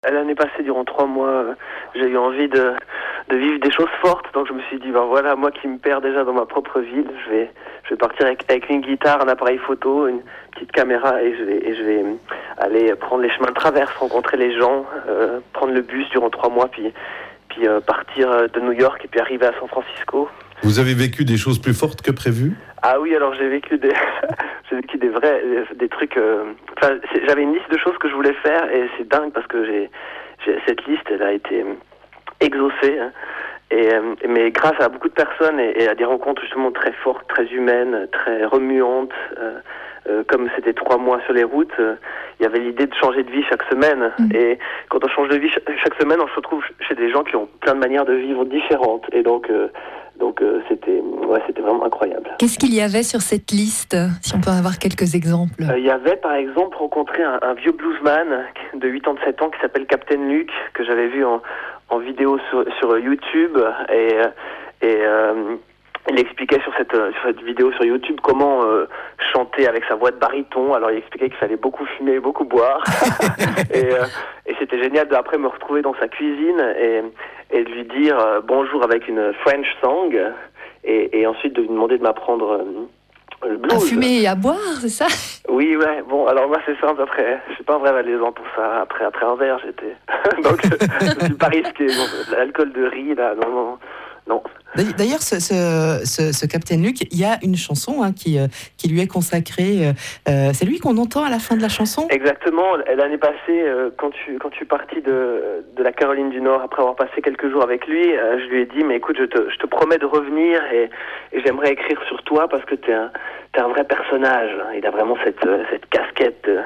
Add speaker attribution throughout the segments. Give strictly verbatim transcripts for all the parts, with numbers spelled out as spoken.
Speaker 1: L'année passée, durant trois mois, euh, j'ai eu envie de, de vivre des choses fortes. Donc je me suis dit, ben voilà, moi qui me perds déjà dans ma propre ville, je vais, je vais partir avec, avec une guitare, un appareil photo, une petite caméra et je vais, et je vais aller prendre les chemins de traverse, rencontrer les gens, euh, prendre le bus durant trois mois, puis, puis euh, partir de New York et puis arriver à San Francisco.
Speaker 2: Vous avez vécu des choses plus fortes que prévues ?
Speaker 1: Ah oui, alors j'ai vécu des, j'ai vécu des vrais, des trucs. Euh, enfin, c'est, j'avais une liste de choses que je voulais faire et c'est dingue parce que j'ai, j'ai cette liste, elle a été exaucée. Hein, et euh, mais grâce à beaucoup de personnes et, et à des rencontres justement très fortes, très humaines, très remuantes. Euh, euh, comme c'était trois mois sur les routes, il euh, y avait l'idée de changer de vie chaque semaine. Mmh. Et quand on change de vie chaque, chaque semaine, on se retrouve chez des gens qui ont plein de manières de vivre différentes. Et donc euh, Donc euh, c'était, ouais, c'était vraiment incroyable.
Speaker 3: Qu'est-ce qu'il y avait sur cette liste, si on peut en avoir quelques exemples ?
Speaker 1: Il euh, y avait par exemple rencontré un, un vieux bluesman de huitante-sept ans qui s'appelle Captain Luke, que j'avais vu en, en vidéo sur, sur YouTube. Et, et euh, il expliquait sur cette, sur cette vidéo sur YouTube comment euh, chanter avec sa voix de baryton. Alors il expliquait qu'il fallait beaucoup fumer, beaucoup boire. et, euh, et c'était génial d'après me retrouver dans sa cuisine et, et de lui dire euh, bonjour avec une French song et, et ensuite de lui demander de m'apprendre euh, le blues.
Speaker 3: À fumer et à boire, c'est ça ?
Speaker 1: Oui, ouais. Bon, alors moi c'est simple. Après, je suis pas un vrai valaisan pour ça. Après, après un verre, j'étais. Donc je, je suis pas risqué. Bon, l'alcool de riz là, non, non, non.
Speaker 4: D'ailleurs, ce, ce, ce, ce Captain Luke, il y a une chanson hein, qui, euh, qui lui est consacrée. Euh, c'est lui qu'on entend à la fin de la chanson ?
Speaker 1: Exactement. L'année passée, euh, quand tu quand tu es parti de, de la Caroline du Nord, après avoir passé quelques jours avec lui, euh, je lui ai dit, mais écoute, je te, je te promets de revenir et, et j'aimerais écrire sur toi parce que t'es un, t'es un vrai personnage. Il a vraiment cette, cette casquette de,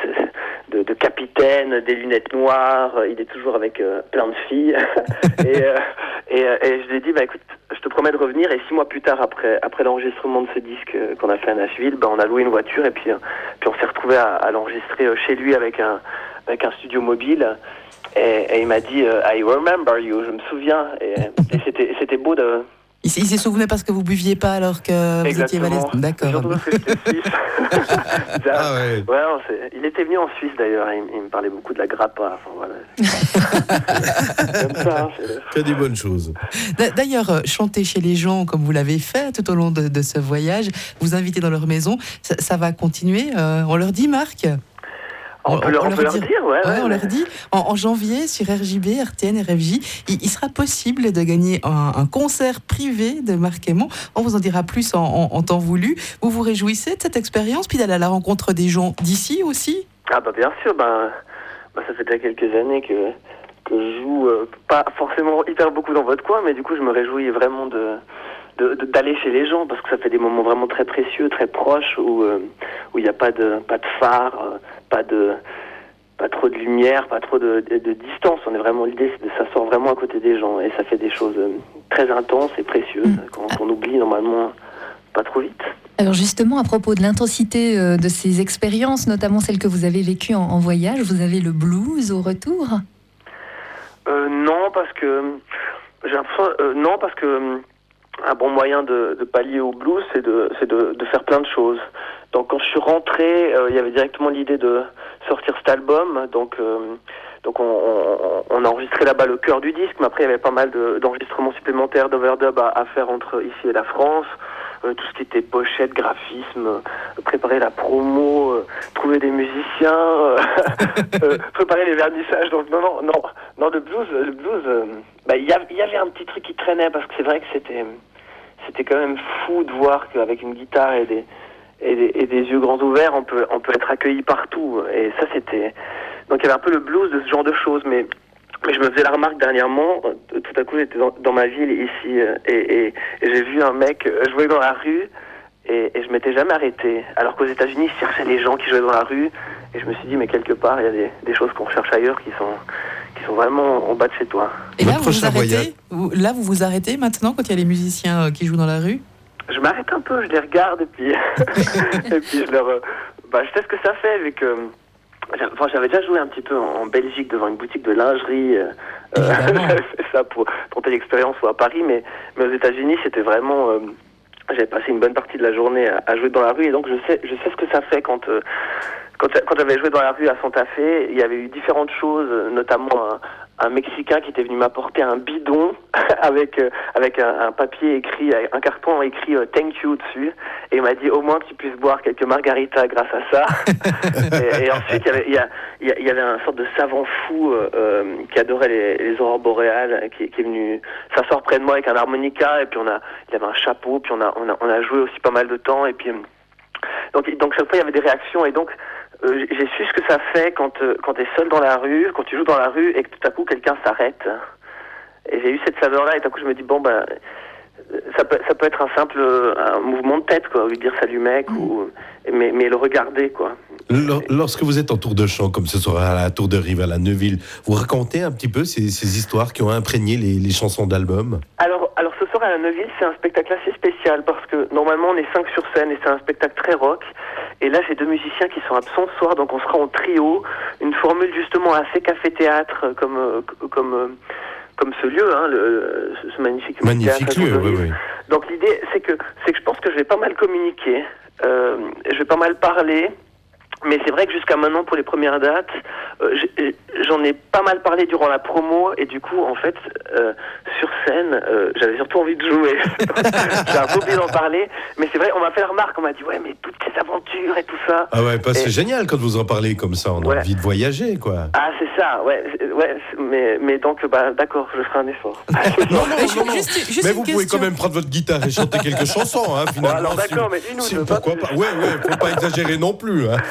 Speaker 1: de, de capitaine, des lunettes noires. Il est toujours avec euh, plein de filles. et, euh, et, et je lui ai dit, bah écoute, je te promets de revenir. Et six mois plus tard, après, après l'enregistrement de ce disque qu'on a fait à Nashville, bah, on a loué une voiture et puis, puis on s'est retrouvé à, à l'enregistrer chez lui avec un, avec un studio mobile. Et, et il m'a dit euh, I remember you, je me souviens. Et, et c'était, c'était beau de...
Speaker 4: Il, il s'est souvenu parce que vous buviez pas alors que vous
Speaker 1: Exactement.
Speaker 4: étiez valaisan. D'accord.
Speaker 1: Surtout parce que j'étais suisse.
Speaker 2: Ah ouais.
Speaker 1: Ouais, non, c'est... Il était venu en Suisse d'ailleurs, il, il me parlait beaucoup de la grappa. Enfin, voilà. Comme ça, hein, c'est...
Speaker 2: Que des bonnes choses.
Speaker 4: D'ailleurs, chanter chez les gens comme vous l'avez fait tout au long de, de ce voyage, vous inviter dans leur maison, ça, ça va continuer. Euh, on leur dit, Marc ?
Speaker 1: On, on, peut, leur, on, on peut leur dire, dire ouais, ouais,
Speaker 4: ouais,
Speaker 1: ouais.
Speaker 4: On leur dit, en, en janvier, sur R J B, R T N, R F J, il, il sera possible de gagner un, un concert privé de Marc Aymon. On vous en dira plus en, en, en temps voulu. Vous vous réjouissez de cette expérience, puis d'aller à la rencontre des gens d'ici aussi ?
Speaker 1: Ah bah bien sûr, bah, bah, ça fait déjà quelques années que, que je joue, euh, pas forcément hyper beaucoup dans votre coin, mais du coup je me réjouis vraiment de... De, de, d'aller chez les gens parce que ça fait des moments vraiment très précieux, très proches où euh, où il n'y a pas de pas de phare, euh, pas de pas trop de lumière, pas trop de, de, de distance. On est vraiment l'idée c'est de s'asseoir vraiment à côté des gens et ça fait des choses euh, très intenses et précieuses mmh. qu'on, qu'on oublie normalement pas trop vite.
Speaker 3: Alors justement, à propos de l'intensité euh, de ces expériences, notamment celles que vous avez vécues en, en voyage, vous avez le blues au retour ?
Speaker 1: euh, Non, parce que j'ai l'impression euh, non parce que un bon moyen de, de pallier au blues, c'est de, c'est de, de faire plein de choses. Donc quand je suis rentré, euh, il y avait directement l'idée de sortir cet album. Donc, euh, donc on, on, on a enregistré là-bas le cœur du disque, mais après il y avait pas mal de, d'enregistrements supplémentaires, d'overdub à, à faire entre ici et la France. Euh, tout ce qui était pochette, graphisme, euh, préparer la promo, euh, trouver des musiciens, euh, euh, préparer les vernissages. Donc non, non, non, non, le blues, le blues, euh, bah il y, y avait un petit truc qui traînait parce que c'est vrai que c'était, c'était quand même fou de voir qu'avec une guitare et des et des, et des yeux grands ouverts, on peut, on peut être accueilli partout. Et ça, c'était, donc il y avait un peu le blues de ce genre de choses, mais. Mais je me faisais la remarque dernièrement, tout à coup j'étais dans, dans ma ville ici euh, et, et, et j'ai vu un mec jouer dans la rue et, et je m'étais jamais arrêté. Alors qu'aux États-Unis, ils cherchaient les gens qui jouaient dans la rue et je me suis dit mais quelque part il y a des, des choses qu'on cherche ailleurs qui sont, qui sont vraiment en bas de chez toi.
Speaker 4: Et là vous vous arrêtez vous, Là vous vous arrêtez maintenant quand il y a les musiciens qui jouent dans la rue ?
Speaker 1: Je m'arrête un peu, je les regarde et puis, et puis je leur... Bah, je sais ce que ça fait vu que... Enfin, j'avais déjà joué un petit peu en, en Belgique devant une boutique de lingerie. Euh, j'avais fait ça pour tenter l'expérience ou à Paris, mais, mais aux États-Unis, c'était vraiment. Euh, j'avais passé une bonne partie de la journée à, à jouer dans la rue, et donc je sais, je sais ce que ça fait quand, euh, quand, quand j'avais joué dans la rue à Santa Fe, il y avait eu différentes choses, notamment un, un Mexicain qui était venu m'apporter un bidon avec euh, avec un, un papier écrit, un carton écrit euh, thank you dessus, et il m'a dit au moins que tu puisses boire quelques margaritas grâce à ça. et, et ensuite il y avait il y, a, il y, a, il y avait un sorte de savant fou euh, euh, qui adorait les, les aurores boréales, qui, qui est venu s'asseoir près de moi avec un harmonica, et puis on a il avait un chapeau, puis on a on a on a joué aussi pas mal de temps, et puis donc donc chaque fois il y avait des réactions, et donc Euh, j'ai su ce que ça fait quand euh, quand t'es seul dans la rue, quand tu joues dans la rue et que tout à coup quelqu'un s'arrête. Et j'ai eu cette saveur-là, et tout à coup je me dis bon ben ça peut ça peut être un simple un mouvement de tête, quoi, lui dire salut mec, mmh. ou mais mais le regarder, quoi.
Speaker 2: Lorsque vous êtes en tour de chant, comme ce soir à la Tour de Rive, à la Neuville, vous racontez un petit peu ces, ces histoires qui ont imprégné les, les chansons d'album.
Speaker 1: Alors alors ce soir à la Neuville, c'est un spectacle assez spécial parce que normalement on est cinq sur scène et c'est un spectacle très rock. Et là, j'ai deux musiciens qui sont absents ce soir, donc on sera en trio. Une formule justement assez café-théâtre, comme comme comme ce lieu, hein, le, ce magnifique,
Speaker 2: magnifique lieu. Oui, oui.
Speaker 1: Donc l'idée, c'est que c'est que je pense que je vais pas mal communiquer, euh, je vais pas mal parler. Mais c'est vrai que jusqu'à maintenant, pour les premières dates, euh, j'en ai pas mal parlé durant la promo, et du coup, en fait, euh, sur scène, euh, j'avais surtout envie de jouer. J'ai un peu oublié d'en parler, mais c'est vrai, on m'a fait la remarque, on m'a dit, ouais, mais toutes ces aventures et tout ça.
Speaker 2: Ah ouais, parce que
Speaker 1: et...
Speaker 2: c'est génial quand vous en parlez comme ça, on a ouais. envie de voyager, quoi.
Speaker 1: Ah, c'est ça, ouais, ouais, mais, mais donc, bah, d'accord, je ferai un effort.
Speaker 2: non, non, non, non. Juste, juste mais vous question. Pouvez quand même prendre votre guitare et chanter quelques chansons, hein, finalement.
Speaker 1: Bon, alors d'accord,
Speaker 2: si,
Speaker 1: mais une ou
Speaker 2: si,
Speaker 1: deux.
Speaker 2: Pourquoi pas, pas. Ouais, ouais, faut pas exagérer non plus, hein.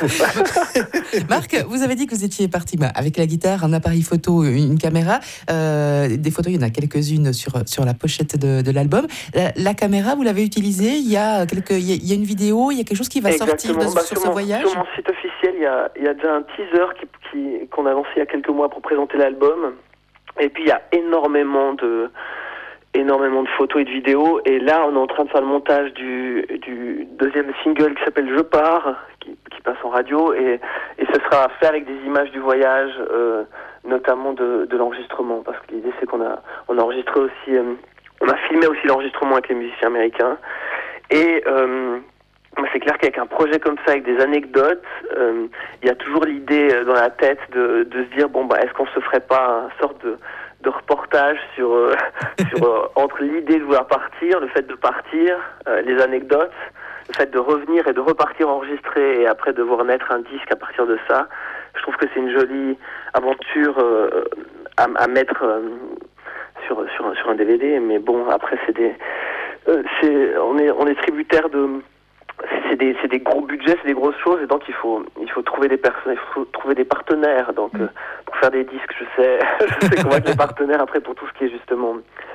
Speaker 4: Marc, vous avez dit que vous étiez parti bah, avec la guitare, un appareil photo, une caméra. Euh, des photos, il y en a quelques-unes sur, sur la pochette de, de l'album. La, la caméra, vous l'avez utilisée. Il y, a quelques, il, y a, il y a une vidéo, il y a quelque chose qui va
Speaker 1: Exactement.
Speaker 4: sortir de,
Speaker 1: bah,
Speaker 4: sur,
Speaker 1: sur
Speaker 4: ce
Speaker 1: mon,
Speaker 4: voyage.
Speaker 1: Sur mon site officiel, il y a, il y a déjà un teaser qui, qui, qu'on a lancé il y a quelques mois pour présenter l'album. Et puis, il y a énormément de... énormément de photos et de vidéos, et là on est en train de faire le montage du, du deuxième single qui s'appelle Je pars, qui, qui passe en radio, et, et ce sera fait avec des images du voyage, euh, notamment de, de l'enregistrement, parce que l'idée c'est qu'on a, on a enregistré aussi, euh, on a filmé aussi l'enregistrement avec les musiciens américains, et euh, c'est clair qu'avec un projet comme ça, avec des anecdotes, euh, il y a toujours l'idée dans la tête de, de se dire, bon bah est-ce qu'on se ferait pas une sorte de de reportage sur, euh, sur euh, entre l'idée de vouloir partir, le fait de partir, euh, les anecdotes, le fait de revenir et de repartir enregistrer, et après de voir naître un disque à partir de ça. Je trouve que c'est une jolie aventure euh, à, à mettre euh, sur, sur, sur un D V D, mais bon, après c'est des... Euh, c'est, on est, on est tributaire de... C'est des, c'est des gros budgets, c'est des grosses choses, et donc il faut, il faut trouver des personnes, il faut trouver des partenaires. Donc euh, pour faire des disques, je sais, je sais qu'on va être les partenaires. Après, pour tout ce qui est justement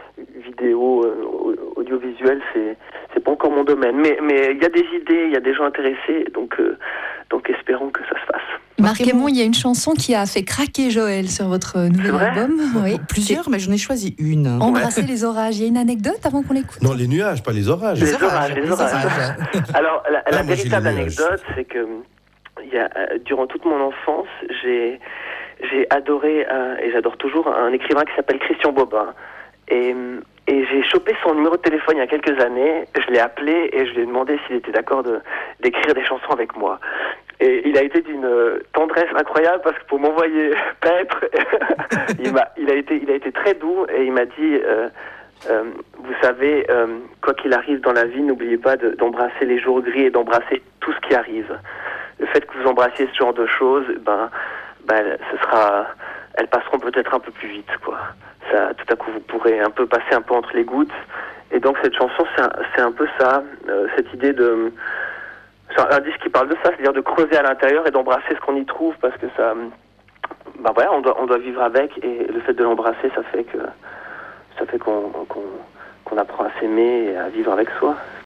Speaker 1: vidéo, euh, audiovisuel, c'est, c'est pas encore mon domaine. Mais, mais il y a des idées, il y a des gens intéressés, donc, euh, donc espérons que ça se fasse.
Speaker 3: Marc Aymon, il y a une chanson qui a fait craquer Joël sur votre nouvel album.
Speaker 4: Oui, plusieurs, mais j'en ai choisi une.
Speaker 3: Embrasser ouais. les orages. Il y a une anecdote avant qu'on l'écoute?
Speaker 2: Non, les nuages, pas les orages.
Speaker 1: Les, les orages, orages, les orages. orages. Alors, la, la ah, véritable anecdote, c'est que il y a, euh, durant toute mon enfance, j'ai, j'ai adoré, euh, et j'adore toujours, un écrivain qui s'appelle Christian Bobin. Et, et j'ai chopé son numéro de téléphone il y a quelques années, je l'ai appelé et je lui ai demandé s'il était d'accord de, d'écrire des chansons avec moi. Et il a été d'une tendresse incroyable, parce que pour m'envoyer paître, il, m'a, il, a été, il a été très doux, et il m'a dit euh, euh, vous savez, euh, quoi qu'il arrive dans la vie, n'oubliez pas de, d'embrasser les jours gris et d'embrasser tout ce qui arrive. Le fait que vous embrassiez ce genre de choses, ben, ben, ce sera, elles passeront peut-être un peu plus vite, quoi. Ça, tout à coup, vous pourrez un peu passer un peu entre les gouttes. Et donc cette chanson, c'est un, c'est un peu ça, euh, cette idée de... C'est un disque qui parle de ça, c'est-à-dire de creuser à l'intérieur et d'embrasser ce qu'on y trouve, parce que ça... Ben voilà, on doit, on doit vivre avec, et le fait de l'embrasser, ça fait que ça fait qu'on, qu'on, qu'on apprend à s'aimer et à vivre avec soi.